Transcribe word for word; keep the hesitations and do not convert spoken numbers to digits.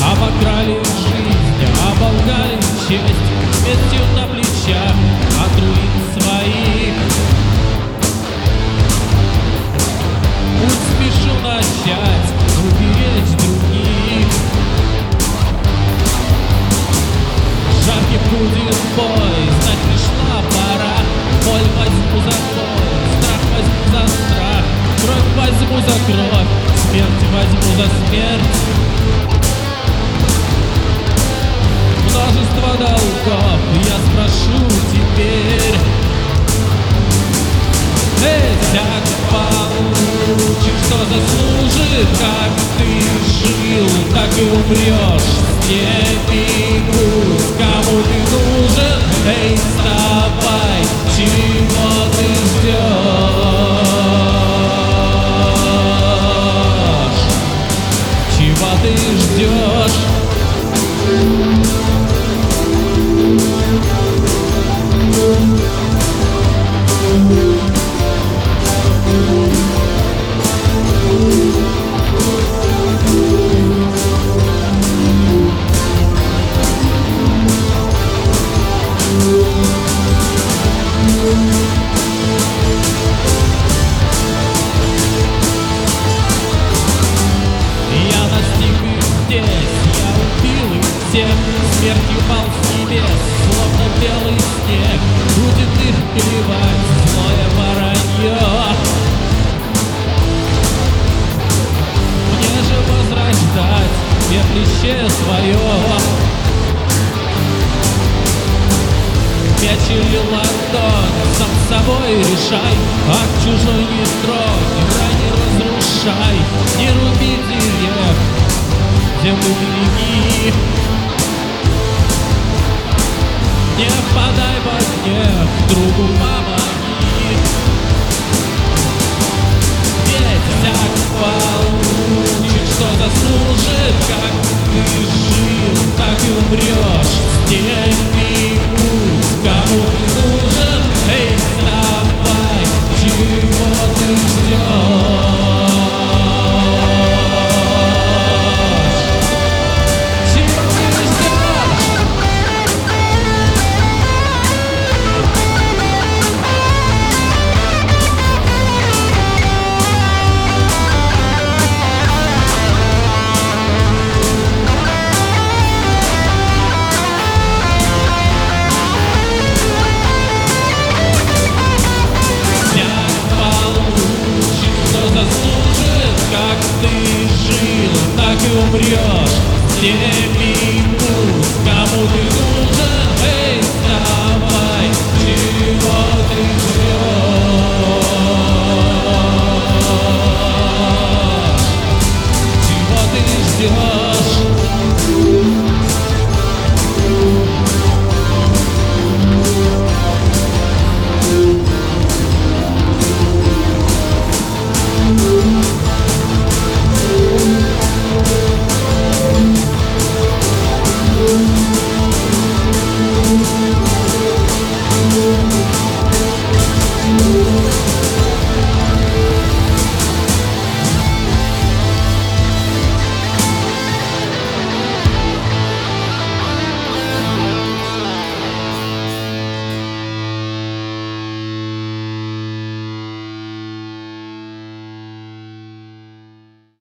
Обокрали жизнь, оболгали честь, смертью на плечах от руин своих. Путь спешу начать, уберечь других. Жаркий будет бой, знать пришла пора. Боль возьму за боль, страх возьму за страх, кровь возьму за кровь, смерть возьму за смерть. Множество долгов я спрошу теперь. Эй, всяк получит, что заслужит. Как ты жил, так и умрешь. С ними пусть, кому ты нужен. Эй, вставай, чего ты ждешь? Чего ты ждешь? Смертью пал с небес, словно белый снег. Будет их клевать злое воронье. Мне же возрождать пепляще свое. Меч или ладонь, сам с собой решай. От чужой не тронь, рай не разрушай. Не руби деревьев, землю береги. Не впадай во гнев, другу помоги. Ведь всяк получит, что заслужит. Как ты жил, так и умрешь. С теми путь, кому ты нужен. Эй, вставай, чего ты ждешь? Как ты жил, так и умрешь. С теми пусть, кому ты нужен. Эй, вставай, чего ты ждешь? Чего ты ждешь?